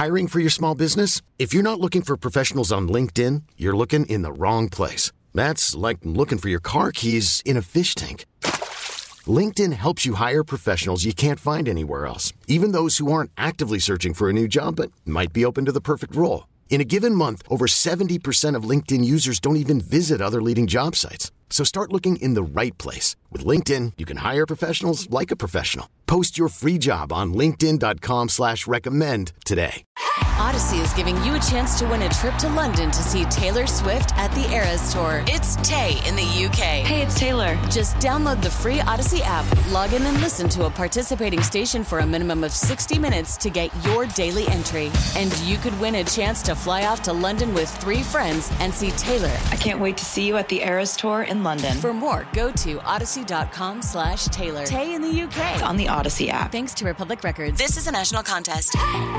Hiring for your small business? If you're not looking for professionals on LinkedIn, you're looking in the wrong place. That's like looking for your car keys in a fish tank. LinkedIn helps you hire professionals you can't find anywhere else, even those who aren't actively searching for a new job but might be open to the perfect role. In a given month, over 70% of LinkedIn users don't even visit other leading job sites. So start looking in the right place. With LinkedIn, you can hire professionals like a professional. Post your free job on linkedin.com/recommend today. Odyssey is giving you a chance to win a trip to London to see Taylor Swift at the Eras Tour. It's Tay in the UK. Hey, it's Taylor. Just download the free Odyssey app, log in and listen to a participating station for a minimum of 60 minutes to get your daily entry. And you could win a chance to fly off to London with 3 friends and see Taylor. I can't wait to see you at the Eras Tour in London. For more, go to odyssey.com/Taylor. Tay in the UK. It's on the Odyssey app. Thanks to Republic Records. This is a national contest.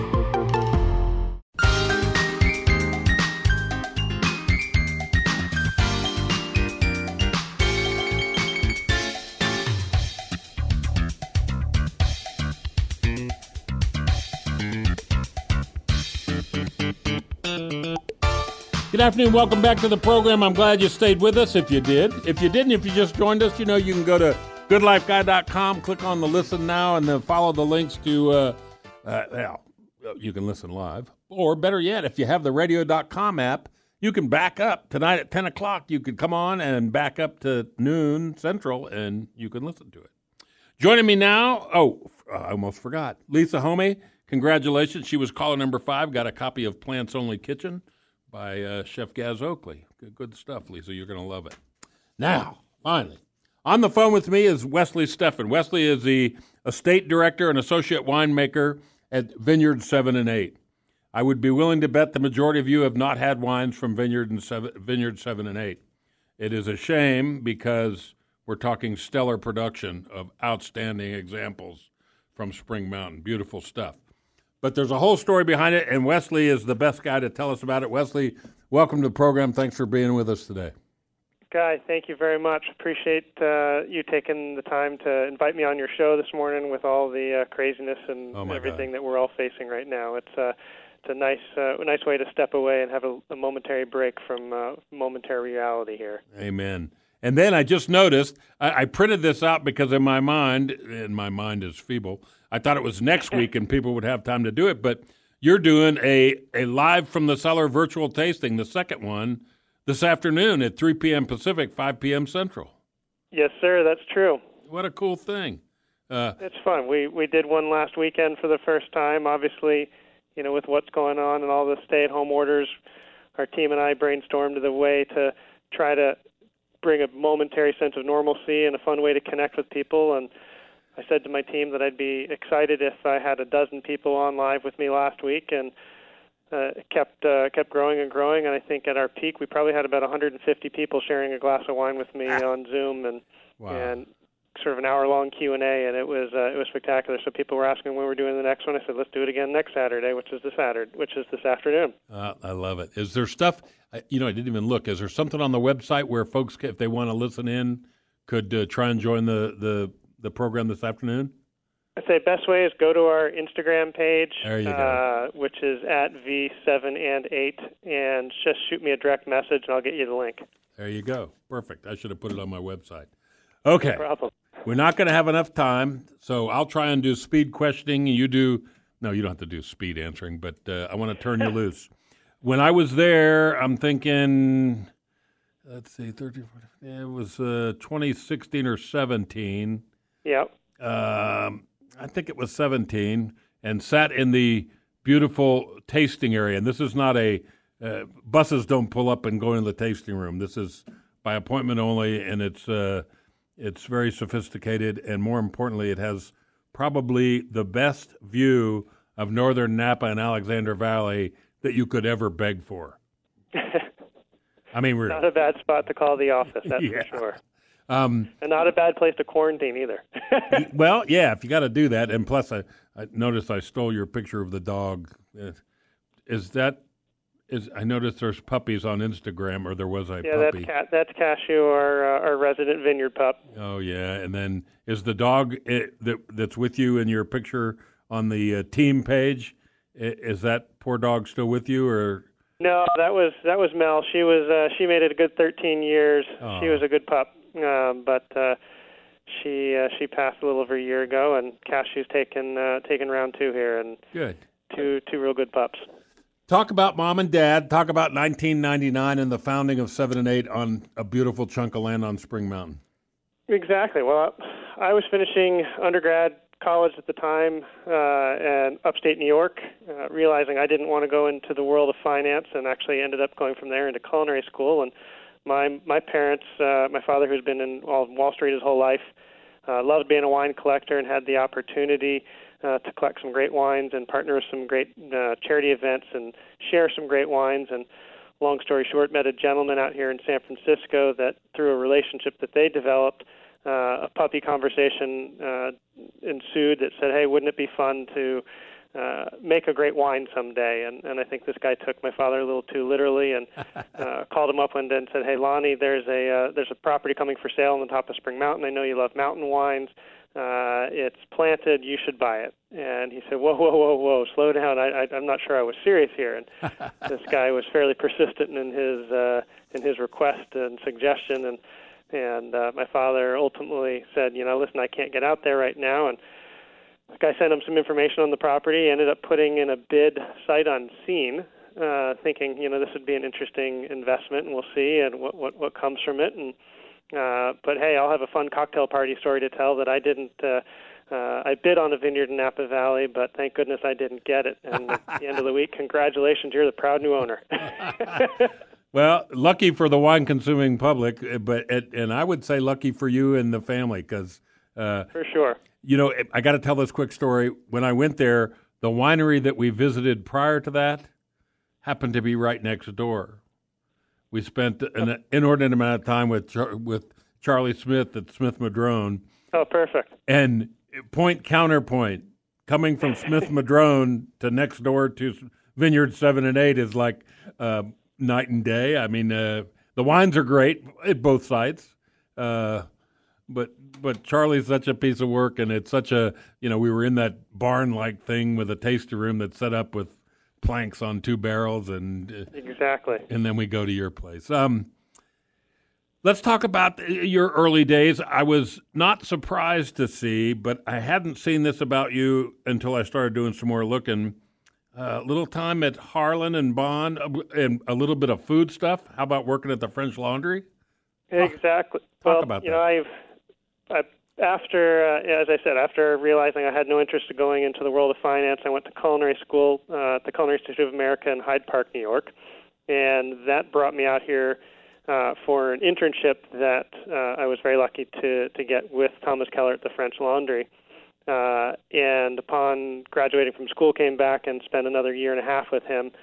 Good afternoon. Welcome back to the program. I'm glad you stayed with us if you did. If you didn't, if you just joined us, you know, you can go to goodlifeguy.com, click on the listen now, and then follow the links to, you can listen live. Or better yet, if you have the radio.com app, you can back up. Tonight at 10 o'clock, you can come on and back up to noon Central, and you can listen to it. Joining me now, I almost forgot, Lisa Homey. Congratulations. She was caller number 5, got a copy of Plants Only Kitchen by Chef Gaz Oakley. Good stuff, Lisa. You're going to love it. Now, finally, on the phone with me is Wesley Steffen. Wesley is the estate director and associate winemaker at Vineyard 7 and 8. I would be willing to bet the majority of you have not had wines from Vineyard 7 and 8. It is a shame because we're talking stellar production of outstanding examples from Spring Mountain. Beautiful stuff. But there's a whole story behind it, and Wesley is the best guy to tell us about it. Wesley, welcome to the program. Thanks for being with us today. Guy, thank you very much. Appreciate you taking the time to invite me on your show this morning with all the craziness and everything that we're all facing right now. It's a nice way to step away and have a momentary break from momentary reality here. Amen. And then I just noticed, I printed this out because in my mind, and my mind is feeble, I thought it was next week and people would have time to do it, but you're doing a live from the cellar virtual tasting, the second one, this afternoon at 3 p.m. Pacific, 5 p.m. Central. Yes, sir, that's true. What a cool thing. It's fun. We did one last weekend for the first time. Obviously, you know, with what's going on and all the stay-at-home orders, our team and I brainstormed the way to try to bring a momentary sense of normalcy and a fun way to connect with people. And I said to my team that I'd be excited if I had a dozen people on live with me last week, and it kept growing and growing. And I think at our peak, we probably had about 150 people sharing a glass of wine with me on Zoom, and sort of an hour-long Q&A, and it was spectacular. So people were asking when we're doing the next one. I said, let's do it again next Saturday, which is this afternoon. I love it. Is there stuff? I didn't even look. Is there something on the website where folks, if they want to listen in, could try and join the program this afternoon? I'd say best way is go to our Instagram page, there you go. Which is at V7and8, and just shoot me a direct message, and I'll get you the link. There you go. Perfect. I should have put it on my website. Okay. No problem. We're not going to have enough time, so I'll try and do speed questioning. You don't have to do speed answering, but I want to turn you loose. When I was there, I'm thinking, let's see, 30, it was 2016 or 17. Yep. I think it was 17, and sat in the beautiful tasting area. And this is not buses don't pull up and go into the tasting room. This is by appointment only, and it's very sophisticated, and more importantly, it has probably the best view of northern Napa and Alexander Valley that you could ever beg for. I mean, really. Not a bad spot to call the office, that's for sure. And not a bad place to quarantine either. Well, yeah, if you got to do that. And plus, I noticed I stole your picture of the dog. I noticed there's puppies on Instagram, or there was a puppy. Yeah, that's Cashew, our resident vineyard pup. Oh, yeah. And then is the dog that's with you in your picture on the team page, Is that poor dog still with you, or? No, that was Mel. She made it a good 13 years. Oh. She was a good pup, but she passed a little over a year ago, and Cashew's taken round 2 here, and Good. Two real good pups. Talk about Mom and Dad. Talk about 1999 and the founding of 7 and 8 on a beautiful chunk of land on Spring Mountain. Exactly. Well, I was finishing undergrad college at the time in upstate New York, realizing I didn't want to go into the world of finance, and actually ended up going from there into culinary school. And my parents, my father, who's been in Wall Street his whole life, loved being a wine collector and had the opportunity to collect some great wines and partner with some great charity events and share some great wines. And long story short, met a gentleman out here in San Francisco that, through a relationship that they developed, a puppy conversation ensued that said, hey, wouldn't it be fun to make a great wine someday? And I think this guy took my father a little too literally, and called him up one day and said, hey, Lonnie, there's a property coming for sale on the top of Spring Mountain. I know you love mountain wines. It's planted. You should buy it. And he said, whoa, slow down. I'm not sure I was serious here. And this guy was fairly persistent in his request and suggestion. And my father ultimately said, listen, I can't get out there right now. And the guy sent him some information on the property, ended up putting in a bid sight unseen, thinking, this would be an interesting investment, and we'll see and what comes from it. And but hey, I'll have a fun cocktail party story to tell that I didn't. I bid on a vineyard in Napa Valley, but thank goodness I didn't get it. And at the end of the week, congratulations, you're the proud new owner. Well, lucky for the wine-consuming public, and I would say lucky for you and the family, because for sure. I got to tell this quick story. When I went there, the winery that we visited prior to that happened to be right next door. We spent an inordinate amount of time with Charlie Smith at Smith Madrone. Oh, perfect. And counterpoint, coming from Smith Madrone to next door to Vineyard 7 and 8 is like night and day. I mean, the wines are great at both sites, but Charlie's such a piece of work, and it's such a, we were in that barn-like thing with a taster room that's set up with planks on 2 barrels, and exactly. And then we go to your place. Let's talk about your early days. I was not surprised to see, but I hadn't seen this about you until I started doing some more looking. Little time at Harlan and Bond, and a little bit of food stuff. How about working at the French Laundry? Exactly. Talk about that. After realizing I had no interest in going into the world of finance, I went to culinary school at the Culinary Institute of America in Hyde Park, New York, and that brought me out here for an internship that I was very lucky to get with Thomas Keller at the French Laundry. And upon graduating from school, came back and spent another year and a half with him,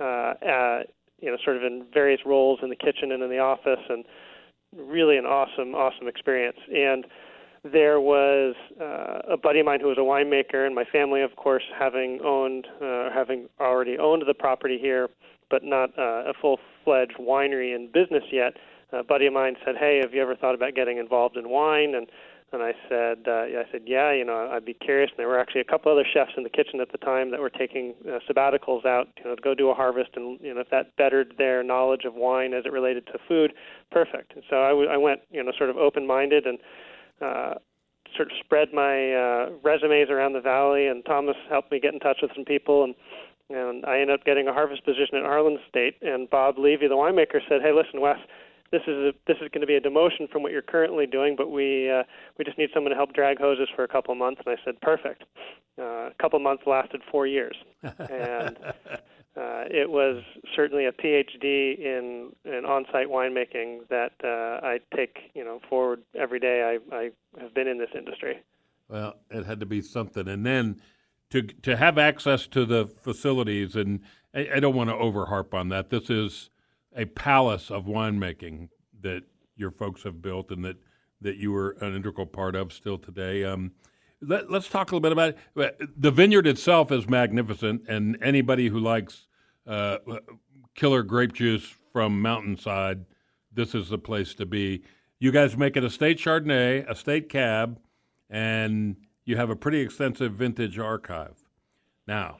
sort of in various roles in the kitchen and in the office, and really an awesome experience. And there was a buddy of mine who was a winemaker, and my family, of course, having already owned the property here, but not a full-fledged winery in business yet. A buddy of mine said, "Hey, have you ever thought about getting involved in wine?" And I said, "Yeah, I'd be curious." And there were actually a couple other chefs in the kitchen at the time that were taking sabbaticals out, to go do a harvest, and if that bettered their knowledge of wine as it related to food, perfect. And so I went, sort of open-minded and sort of spread my resumes around the valley, and Thomas helped me get in touch with some people, and I ended up getting a harvest position at Harlan Estate. And Bob Levy, the winemaker, said, "Hey, listen, Wes, this is going to be a demotion from what you're currently doing, but we just need someone to help drag hoses for a couple of months." And I said, "Perfect." A couple of months lasted 4 years, and it was certainly a PhD in on-site winemaking that I take forward every day. I have been in this industry. Well, it had to be something, and then to have access to the facilities, and I don't want to overharp on that. This is a palace of winemaking that your folks have built, and that you were an integral part of still today. Let's talk a little bit about it. The vineyard itself is magnificent, and anybody who likes killer grape juice from Mountainside, this is the place to be. You guys make it a state Chardonnay, a state Cab, and you have a pretty extensive vintage archive. Now,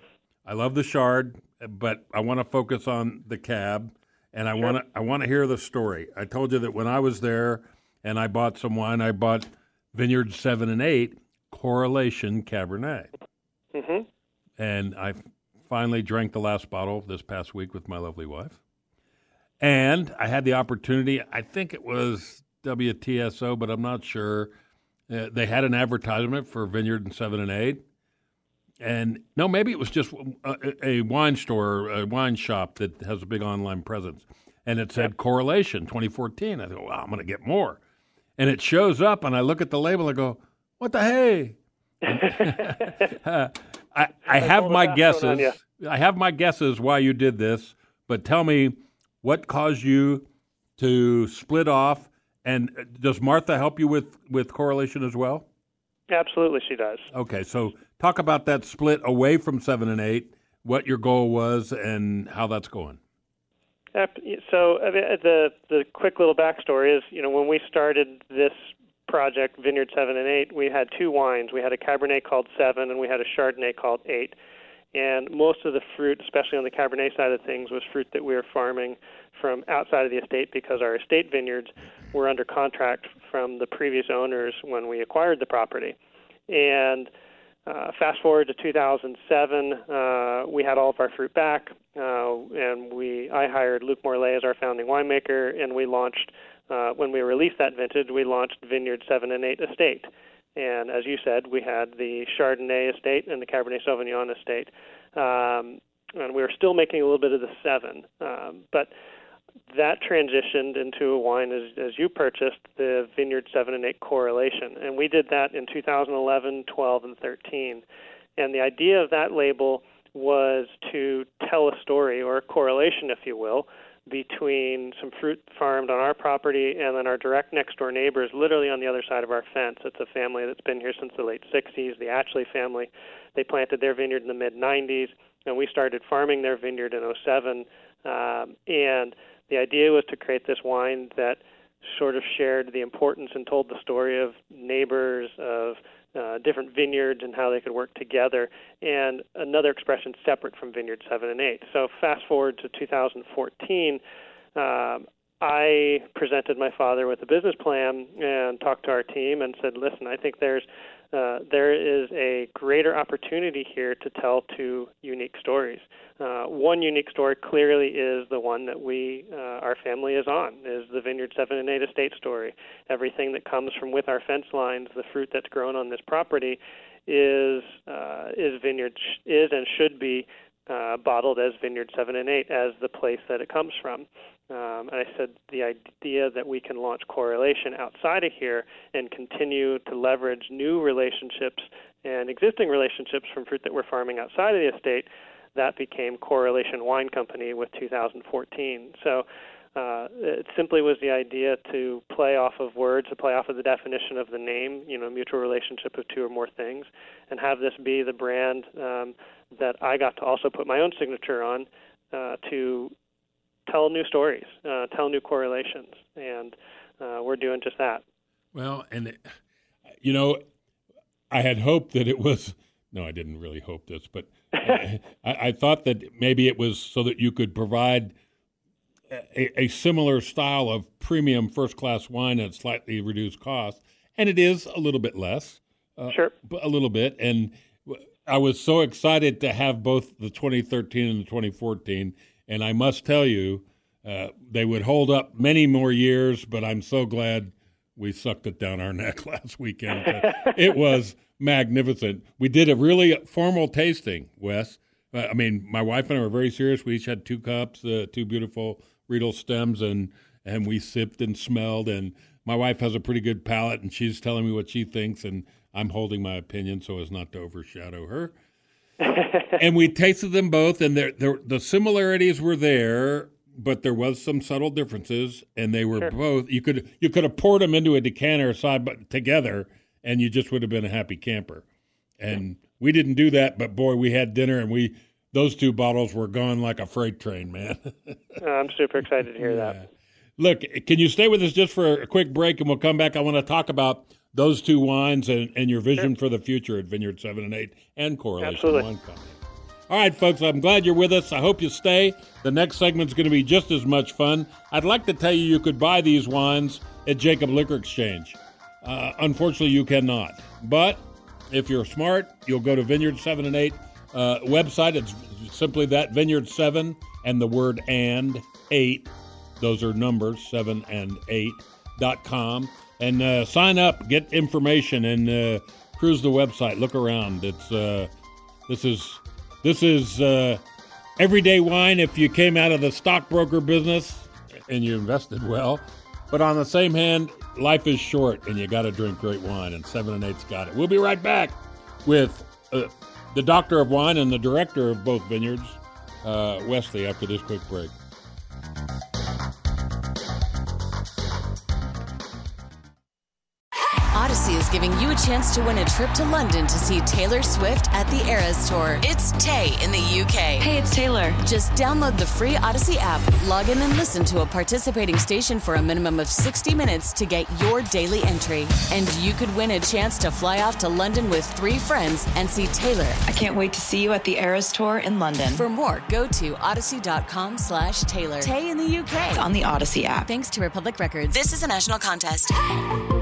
I love the Chard, but I want to focus on the Cab, and I want to hear the story. I told you that when I was there and I bought some wine, I bought Vineyard 7 and 8 Correlation Cabernet. Mm-hmm. And I finally drank the last bottle this past week with my lovely wife. And I had the opportunity, I think it was WTSO, but I'm not sure. They had an advertisement for Vineyard 7 and 8. And no, maybe it was just a wine store, a wine shop that has a big online presence. And it said Correlation 2014. I thought, wow, I'm going to get more. And it shows up, and I look at the label, I go, what the hey? I have my guesses. I have my guesses why you did this, but tell me what caused you to split off, and does Martha help you with Correlation as well? Absolutely, she does. Okay, so talk about that split away from 7 and 8, what your goal was, and how that's going. So the quick little backstory is, when we started this project, Vineyard 7 and 8, we had two wines. We had a Cabernet called 7, and we had a Chardonnay called 8. And most of the fruit, especially on the Cabernet side of things, was fruit that we were farming from outside of the estate because our estate vineyards were under contract from the previous owners when we acquired the property. And fast forward to 2007, we had all of our fruit back, and I hired Luc Morlaix as our founding winemaker, and we launched, when we released that vintage, we launched Vineyard 7 and 8 Estate. And as you said, we had the Chardonnay estate and the Cabernet Sauvignon estate. And we were still making a little bit of the 7. But that transitioned into a wine, as you purchased, the Vineyard 7 and 8 Correlation. And we did that in 2011, 12, and 13. And the idea of that label was to tell a story, or a correlation, if you will, between some fruit farmed on our property and then our direct next-door neighbors, literally on the other side of our fence. It's a family that's been here since the late 60s, the Ashley family. They planted their vineyard in the mid-90s, and we started farming their vineyard in 2007. And the idea was to create this wine that sort of shared the importance and told the story of neighbors, of different vineyards and how they could work together, and another expression separate from Vineyard 7 and 8. So fast forward to 2014, I presented my father with a business plan and talked to our team and said, listen, I think there is a greater opportunity here to tell two unique stories. One unique story clearly is the one that our family is on, is the Vineyard 7 and 8 estate story. Everything that comes from with our fence lines, the fruit that's grown on this property, is and should be bottled as Vineyard 7 and 8 as the place that it comes from. And I said the idea that we can launch Correlation outside of here and continue to leverage new relationships and existing relationships from fruit that we're farming outside of the estate, that became Correlation Wine Company with 2014. So it simply was the idea to play off of words, to play off of the definition of the name, mutual relationship of two or more things, and have this be the brand that I got to also put my own signature on to tell new stories, tell new correlations, and we're doing just that. Well, and, I had hoped that it was – no, I didn't really hope this, but I thought that maybe it was so that you could provide a similar style of premium first-class wine at slightly reduced cost, and it is a little bit less. Sure. A little bit, and I was so excited to have both the 2013 and the 2014, and I must tell you, they would hold up many more years, but I'm so glad we sucked it down our neck last weekend. It was magnificent. We did a really formal tasting, Wes. My wife and I were very serious. We each had 2 cups, 2 beautiful Riedel stems, and we sipped and smelled. And my wife has a pretty good palate, and she's telling me what she thinks, and I'm holding my opinion so as not to overshadow her. And we tasted them both, and the similarities were there, but there was some subtle differences, and they were both. You could have poured them into a decanter together, and you just would have been a happy camper. And we didn't do that, but boy, we had dinner, and those 2 bottles were gone like a freight train, man. I'm super excited to hear that. Look, can you stay with us just for a quick break, and we'll come back. I want to talk about those 2 wines and your vision for the future at Vineyard 7 and 8 and Correlation Wine Company. All right, folks, I'm glad you're with us. I hope you stay. The next segment's going to be just as much fun. I'd like to tell you could buy these wines at Jacob Liquor Exchange. Unfortunately, you cannot. But if you're smart, you'll go to Vineyard 7 and 8 website. It's simply that, Vineyard 7 and the word and 8. Those are numbers, 7 and 8.com. And sign up, get information, and cruise the website. Look around. It's this is everyday wine if you came out of the stockbroker business and you invested well. But on the same hand, life is short, and you got to drink great wine, and 7 and 8's got it. We'll be right back with the doctor of wine and the director of both vineyards, Wesley, after this quick break. Odyssey is giving you a chance to win a trip to London to see Taylor Swift at the Eras Tour. It's Tay in the UK. Hey, it's Taylor. Just download the free Odyssey app, log in and listen to a participating station for a minimum of 60 minutes to get your daily entry. And you could win a chance to fly off to London with 3 friends and see Taylor. I can't wait to see you at the Eras Tour in London. For more, go to odyssey.com/Taylor. Tay in the UK. On the Odyssey app. Thanks to Republic Records. This is a national contest.